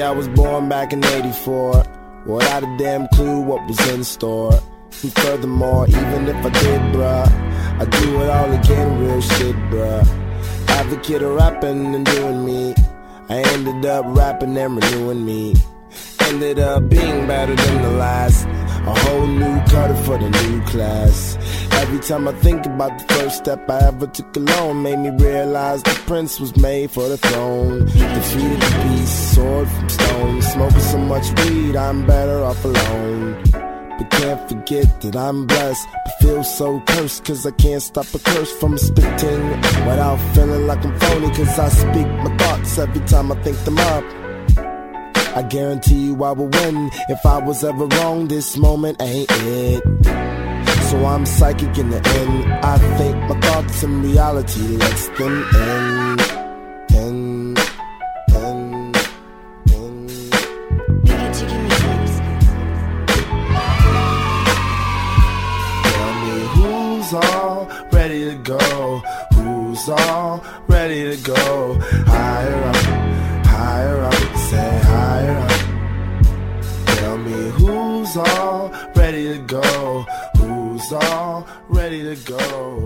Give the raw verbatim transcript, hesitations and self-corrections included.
I was born back in eighty-four, without a damn clue what was in store. And furthermore, even if I did, bruh, I'd do it all again, real shit, bruh. Advocate of rapping and doing me, I ended up rapping and renewing me. Ended up being better than the last, a whole new cutter for the new class. Every time I think about the first step I ever took alone, made me realize the prince was made for the throne. Defeated the beast, sword from stone. Smoking so much weed, I'm better off alone. But can't forget that I'm blessed, but feel so cursed, cause I can't stop a curse from spitting without feeling like I'm phony, cause I speak my thoughts every time I think them up. I guarantee you I will win. If I was ever wrong, this moment ain't it. So I'm psychic in the end. I think my thoughts in reality lets them in. In, in, in. Tell me who's all ready to go? Who's all ready to go? Higher up, higher up, say higher up. Tell me who's all ready to go? Who's all ready to go?